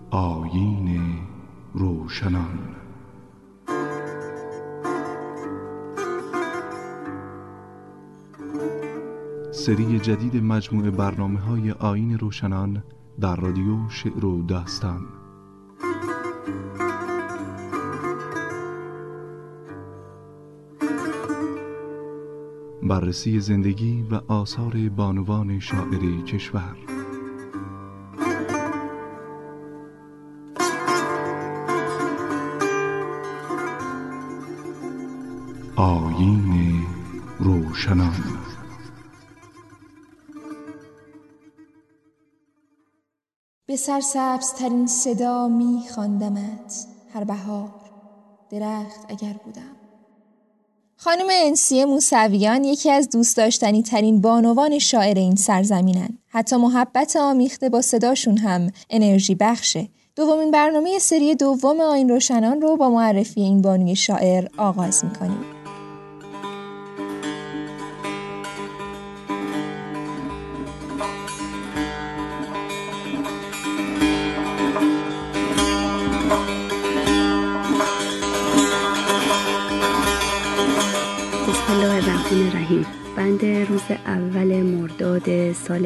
آیین روشنان. سری جدید مجموعه برنامه‌های آیین روشنان در رادیو شعر و داستان. بررسی زندگی و آثار بانوان شاعر کشور. آیین روشنان. به سرسبزترین صدا می خواندمت هر بهار درخت اگر بودم. خانم انسیه موسویان یکی از دوست داشتنی ترین بانوان شاعر این سرزمینن. حتی محبت آمیخته با صداشون هم انرژی بخشه. دومین برنامه سری دوم آیین روشنان رو با معرفی این بانوی شاعر آغاز می‌کنیم. بسم الله الرحمن الرحیم. بند روز اول مرداد سال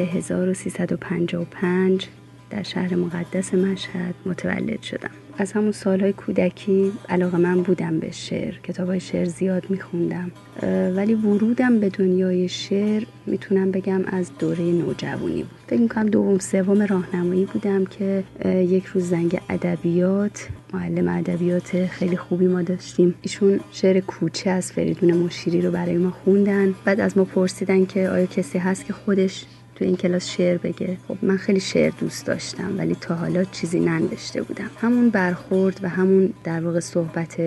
1355 در شهر مقدس مشهد متولد شدم. از همون سالهای کودکی علاقه‌مند بودم به شعر. کتابای شعر زیاد میخوندم، ولی ورودم به دنیای شعر میتونم بگم از دوره نوجوانی بود. فکر میکنم دوم سوم راهنمایی بودم که یک روز زنگ ادبیات، معلم ادبیات خیلی خوبی ما داشتیم، ایشون شعر کوچه از فریدون مشیری رو برای ما خوندن. بعد از ما پرسیدن که آیا کسی هست که خودش تو این کلاس شعر بگه. خب من خیلی شعر دوست داشتم ولی تا حالا چیزی ننوشته بودم. همون برخورد و همون در واقع صحبت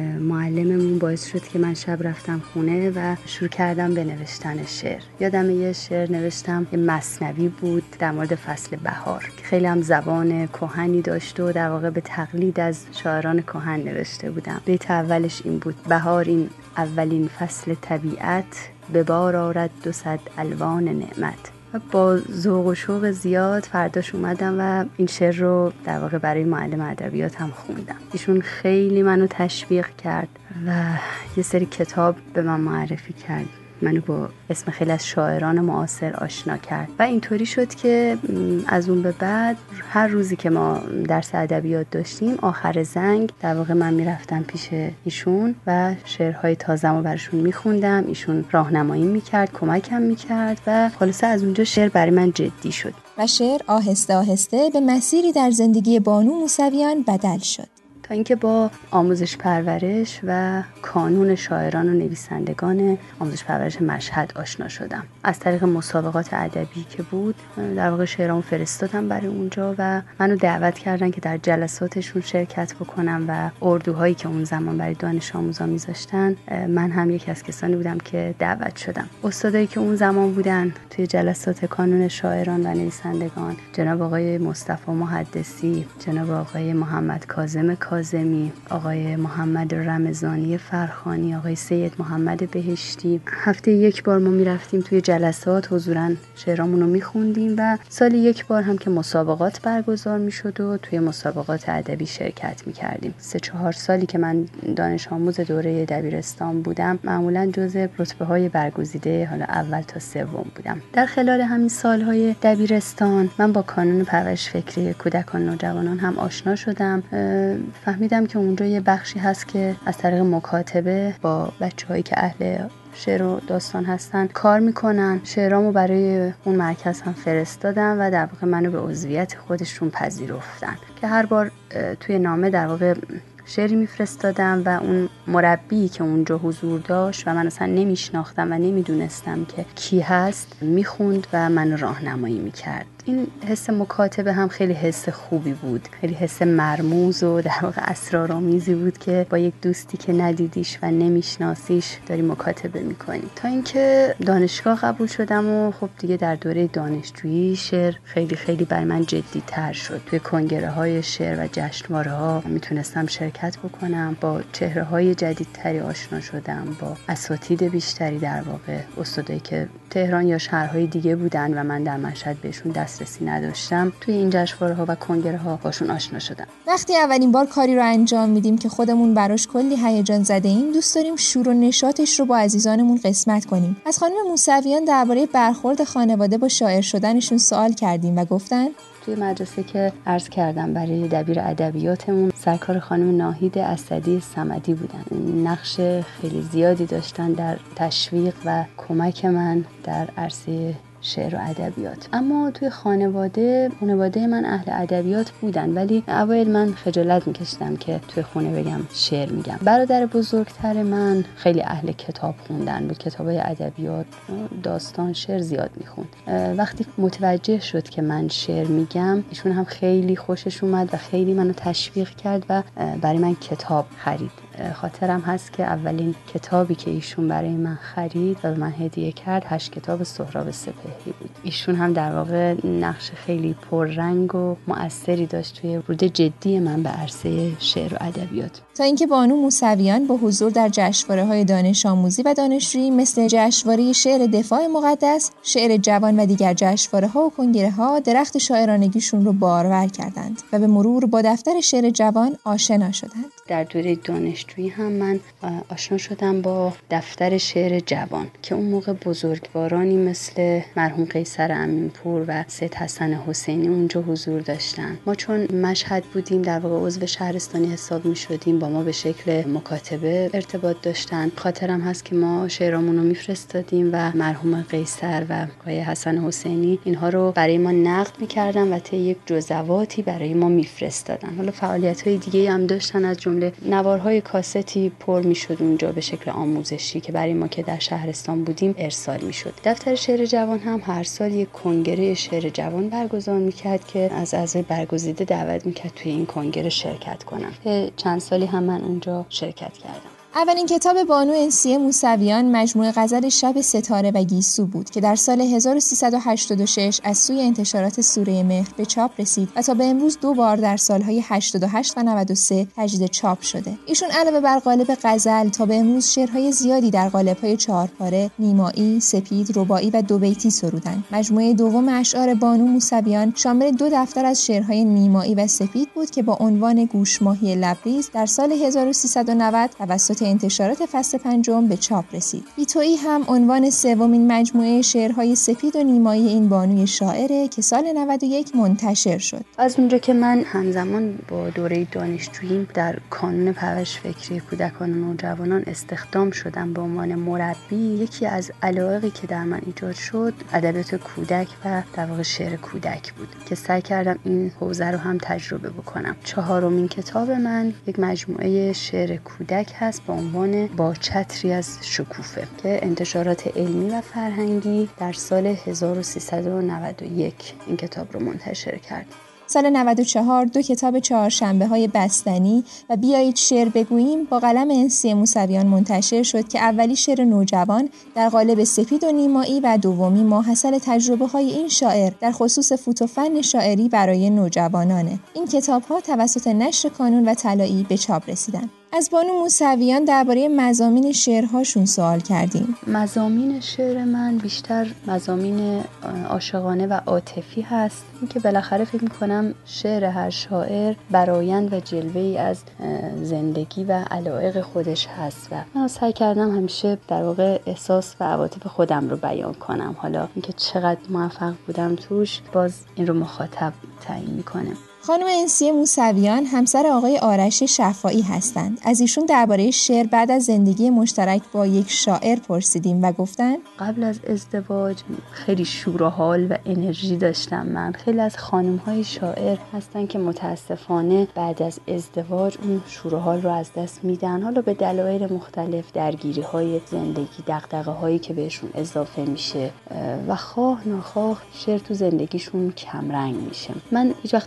معلممون باعث شد که من شب رفتم خونه و شروع کردم به نوشتن شعر. یادم یه شعر نوشتم، یه مثنوی بود در مورد فصل بهار که خیلی هم زبان کهنی داشت و در واقع به تقلید از شاعران کهن نوشته بودم. بیت اولش این بود: بهار این اولین فصل طبیعت، به بار آرد 200 الوان نعمت. و با ذوق و شوق زیاد فرداش اومدم و این شعر رو در واقع برای معلم ادبیات هم خوندم. ایشون خیلی منو تشویق کرد و یه سری کتاب به من معرفی کرد، منو با اسم خیلی از شاعران معاصر آشنا کرد و اینطوری شد که از اون به بعد هر روزی که ما درس ادبیات داشتیم آخر زنگ در واقع من میرفتم پیش ایشون و شعرهای تازه‌مو براشون میخوندم. ایشون راهنمایی میکرد، کمکم میکرد و خلاصه از اونجا شعر برای من جدی شد و شعر آهسته آهسته به مسیری در زندگی بانو موسویان بدل شد تا اینکه با آموزش پرورش و کانون شاعران و نویسندگان آموزش پرورش مشهد آشنا شدم. از طریق مسابقات ادبی که بود در واقع شعرامو فرستادم برای اونجا و منو دعوت کردن که در جلساتشون شرکت بکنم و اردوهایی که اون زمان برای دانش آموزا میذاشتن من هم یکی از کسانی بودم که دعوت شدم. استادایی که اون زمان بودن توی جلسات کانون شاعران و نویسندگان جناب آقای مصطفی محدثی، جناب آقای محمد کاظم کاظمی، آقای محمد رمضانی فرخانی، آقای سید محمد بهشتی. هفته یک بار ما میرفتیم توی جلسات، حضوراً شعرامون رو میخوندیم و سالی یک بار هم که مسابقات برگزار میشد و توی مسابقات ادبی شرکت میکردیم. 3-4 سالی که من دانش آموز دوره دبیرستان بودم معمولاً جزء رتبه‌های برگزیده حالا اول تا سوم بودم. در خلال همین سالهای دبیرستان من با کانون پرورش فکری کودکان و نوجوانان هم آشنا شدم. فهمیدم که اونجا یه بخشی هست که از طریق مکاتبه با بچه‌هایی که اهل شعر و داستان هستن کار میکنن. شعرامو برای اون مرکز هم فرستادم و در واقع منو به عضویت خودشون پذیرفتن که هر بار توی نامه در واقع شعری میفرستادم و اون مربی که اونجا حضور داشت و من اصلا نمیشناختم و نمیدونستم که کی هست میخوند و من راهنمایی میکرد. این حس مکاتبه هم خیلی حس خوبی بود، خیلی حس مرموز و در واقع اسرارآمیزی بود که با یک دوستی که ندیدیش و نمیشناسیش داری مکاتبه میکنی. تا اینکه دانشگاه قبول شدم و خب دیگه در دوره دانشجویی شعر خیلی خیلی برای من جدی تر شد. توی کنگره های شعر و جشنواره ها میتونستم شرکت بکنم، با چهره های جدیدتری آشنا شدم، با اساتید بیشتری، در واقع استادایی که تهران یا شهرهای دیگه بودن و من در مشهد بهشون دست دسترسی نداشتم توی این جشنواره‌ها و کنگره‌ها باشون آشنا شدم. وقتی اولین بار کاری رو انجام میدیم که خودمون براش کلی هیجان زده ایم، دوست داریم شور و نشاطش رو با عزیزانمون قسمت کنیم. از خانم موسویان درباره برخورد خانواده با شاعر شدنشون سوال کردیم و گفتن توی مدرسه که عرض کردم برای دبیر ادبیاتمون سرکار خانم ناهید اسدی صمدی بودن. نقش خیلی زیادی داشتن در تشویق و کمک من در عرصه شعر و ادبیات. اما توی خانواده من اهل ادبیات بودن، ولی اوایل من خجالت میکشیدم که توی خونه بگم شعر میگم. برادر بزرگتر من خیلی اهل کتاب خوندن بود، کتابای ادبیات، داستان، شعر زیاد میخوند. وقتی متوجه شد که من شعر میگم، ایشون هم خیلی خوشش اومد و خیلی منو تشویق کرد و برای من کتاب خرید. خاطرم هست که اولین کتابی که ایشون برای من خرید و به من هدیه کرد 8 کتاب سهراب سپهری بود. ایشون هم در واقع نقش خیلی پررنگ و مؤثری داشت توی ورود جدی من به عرصه شعر و ادبیات. تا اینکه بانو موسویان با حضور در جشنواره‌های دانش آموزی و دانشجویی مثل جشنواره شعر دفاع مقدس، شعر جوان و دیگر جشنواره‌ها و کنگره‌ها درخت شاعرانگیشون رو بارور کردند و به مرور با دفتر شعر جوان آشنا شدند. در دوره دانشجویی هم من آشنا شدم با دفتر شعر جوان که اون موقع بزرگوارانی مثل مرحوم قیصر امینپور و سید حسن حسینی اونجا حضور داشتن. ما چون مشهد بودیم در واقع عضو شهرستانی حساب می شدیم، با ما به شکل مکاتبه ارتباط داشتن. خاطرم هست که ما شعرامون رو میفرستادیم و مرحوم قیصر و آقای حسن حسینی اینها رو برای ما نقد می‌کردن و طی یک جزواتی برای ما میفرستادن. حالا فعالیت‌های دیگه هم داشتن، از جمله نوارهای کاستی پر میشد اونجا به شکل آموزشی که برای ما که در شهرستان بودیم ارسال میشد. دفتر شعر جوان هم هر سال یک کنگره شعر جوان برگزار میکرد که از اعضای برگزیده دعوت میکرد توی این کنگره شرکت کنم. چند سالی هم من اونجا شرکت کردم. اولین کتاب بانو انسیه موسویان مجموعه غزل شب ستاره و گیسو بود که در سال 1386 از سوی انتشارات سوره مهر به چاپ رسید و تا به امروز 2 بار در سالهای 88 و 93 تجدید چاپ شده. ایشون علاوه بر قالب غزل تا به امروز شعرهای زیادی در قالب‌های 4 پاره، نیمایی، سپید، رباعی و 2 بیتی سرودند. مجموعه دوم اشعار بانو موسویان شامل 2 دفتر از شعرهای نیمایی و سپید بود که با عنوان گوشماهی لبریز در سال 1390 توسط انتشارات فصل 5 به چاپ رسید. بیتویی هم عنوان سومین مجموعه شعرهای سپید و نیمایی این بانوی شاعره که سال 91 منتشر شد. از اونجا که من همزمان با دوره دانشجوییم در کانون پرورش فکری کودکان و نوجوانان استخدام شدم به عنوان مربی، یکی از علایقی که در من ایجاد شد ادبیات کودک و در واقع شعر کودک بود که سعی کردم این حوزه رو هم تجربه بکنم. 4مین کتاب من یک مجموعه شعر کودک هست با عنوان با چتری از شکوفه که انتشارات علمی و فرهنگی در سال 1391 این کتاب رو منتشر کرد. سال 94 2 کتاب چهارشنبه‌های بستنی و بیایید شعر بگوییم با قلم انسیه موسویان منتشر شد که اولی شعر نوجوان در قالب سپید و نیمایی و دومی ماحصل تجربه‌های این شاعر در خصوص فوت و فن شاعری برای نوجوانانه. این کتاب‌ها توسط نشر کانون و طلایی به چاپ رسیدند. از بانو موسویان درباره مضامین شعرهاشون سوال کردیم. مضامین شعر من بیشتر مضامین عاشقانه و عاطفی هست. این که بالاخره فکر می‌کنم شعر هر شاعر برآیند و جلوه‌ای از زندگی و علایق خودش هست و من سعی کردم همیشه در واقع احساس و عواطف خودم رو بیان کنم. حالا اینکه چقدر موفق بودم توش باز این رو مخاطب تعیین می‌کنه. خانم انسیه موسویان همسر آقای آرش شفاعی هستند. از ایشون درباره شعر بعد از زندگی مشترک با یک شاعر پرسیدیم و گفتن قبل از ازدواج خیلی شور و حال و انرژی داشتم. من خیلی از خانم‌های شاعر هستن که متاسفانه بعد از ازدواج اون شور و حال رو از دست میدن، حالا به دلایل مختلف، درگیری‌های زندگی، دغدغه‌هایی که بهشون اضافه میشه و خواه ناخواه شعر تو زندگیشون کم رنگ میشه. من هیچ وقت دوست نداشتم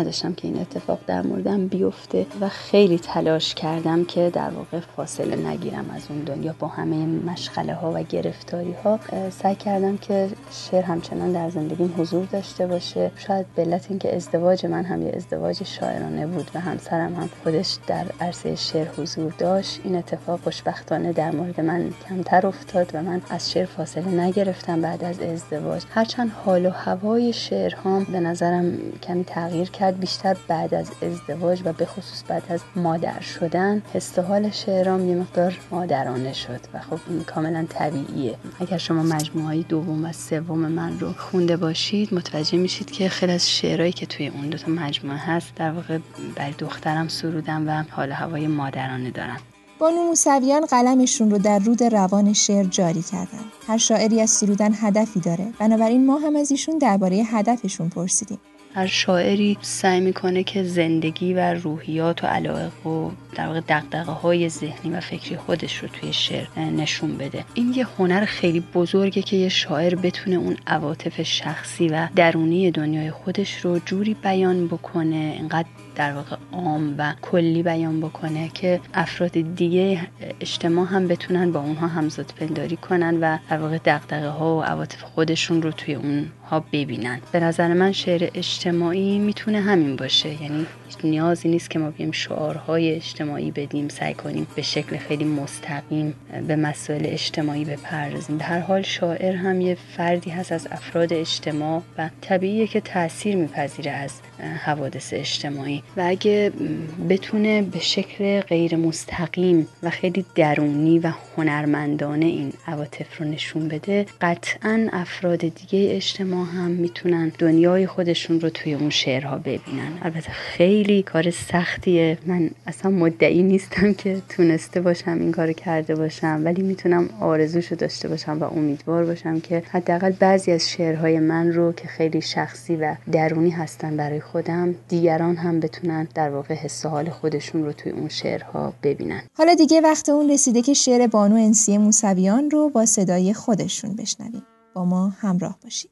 نداشتم که این اتفاق در موردم بیفته و خیلی تلاش کردم که در واقع فاصله نگیرم از اون دنیا. با همه مشغله ها و گرفتاری ها سعی کردم که شعر همچنان در زندگیم حضور داشته باشه. شاید به علت اینکه ازدواج من هم یه ازدواج شاعرانه بود و همسرم هم خودش در عرصه شعر حضور داشت، این اتفاق خوشبختانه در مورد من کمتر افتاد و من از شعر فاصله نگرفتم بعد از ازدواج. هرچند حال و هوای شعرهام به نظرم کمی تغییر کرد، بیشتر بعد از ازدواج و به خصوص بعد از مادر شدن حس و حال شعرام یه مقدار مادرانه شد و خب این کاملا طبیعیه. اگر شما مجموعه‌های دوم و سوم من رو خونده باشید متوجه میشید که خیلی از شعرهایی که توی اون دو تا مجموعه هست در واقع برای دخترم سرودم و حال و هوای مادرانه دارن. بانو موسویان قلمشون رو در رود روان شعر جاری کردن. هر شاعری از سرودن هدفی داره، بنابراین ما هم از ایشون درباره هدفشون پرسیدیم. هر شاعری سعی میکنه که زندگی و روحیات و علایق و در واقع دغدغه‌های ذهنی و فکری خودش رو توی شعر نشون بده. این یه هنر خیلی بزرگه که یه شاعر بتونه اون عواطف شخصی و درونی دنیای خودش رو جوری بیان بکنه، اینقدر در واقع عام و کلی بیان بکنه که افراد دیگه اجتماع هم بتونن با اونها همزاد پنداری کنن و در واقع دغدغه‌ها و عواطف خودشون رو توی اونها ببینن. به نظر من شعر اجتماعی میتونه همین باشه، یعنی نیازی نیست که ما بیم شعارهای اجتماعی بدیم، سعی کنیم به شکل خیلی مستقیم به مسائل اجتماعی بپردازیم. به هر حال شاعر هم یه فردی هست از افراد اجتماع و طبیعیه که تأثیر میپذیره از حوادث اجتماعی و اگه بتونه به شکل غیر مستقیم و خیلی درونی و هنرمندانه این عواطف رو نشون بده، قطعاً افراد دیگه اجتماع هم میتونن دنیای خودشون رو توی اون شعرها ببینن. البته خیلی کار سختیه، من اصلا مدعی نیستم که تونسته باشم این کارو کرده باشم، ولی میتونم آرزوشو داشته باشم و امیدوار باشم که حداقل بعضی از شعرهای من رو که خیلی شخصی و درونی هستن برای خودم، دیگران هم بتونن در واقع حس و حال خودشون رو توی اون شعرها ببینن. حالا دیگه وقت اون رسیده که شعر بانو انسیه موسویان رو با صدای خودشون بشنویم. با ما همراه باشید.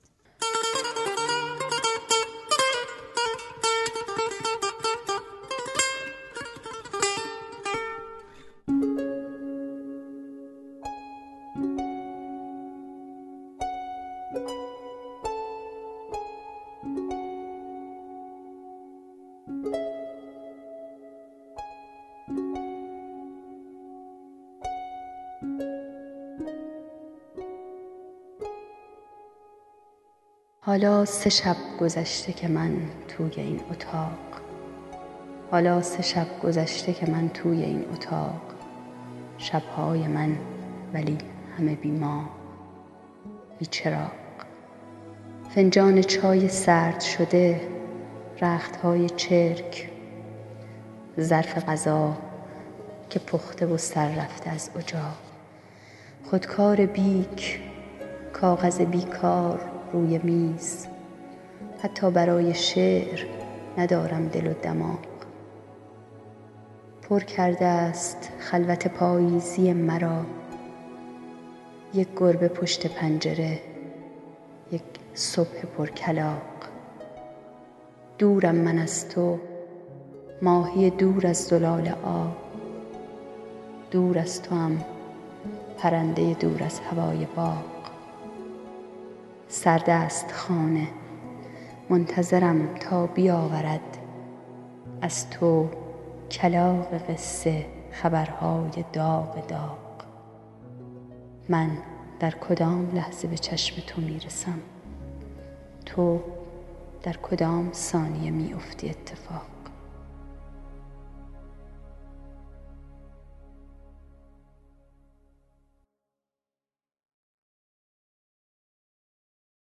حالا 3 شب گذشته که من توی این اتاق، حالا 3 شب گذشته که من توی این اتاق، شبهای من ولی همه بی‌ماه، بی چراغ، فنجان چای سرد شده، رختهای چرک، ظرف غذا که پخته و سر رفته از اجاق، خودکار بیک، کاغذ بیکار روی میز، حتی برای شعر ندارم دل و دماغ. پر کرده است خلوت پاییزی مرا، یک گربه پشت پنجره، یک صبح پر کلاغ. دورم من از تو، ماهی دور از زلال آب، دور از تو هم پرنده دور از هوای باغ. سرد است خانه، منتظرم تا بیاورد از تو کلاغ قصه خبرهای داغ داغ. من در کدام لحظه به چشم تو میرسم، تو در کدام ثانیه میافتی اتفاق.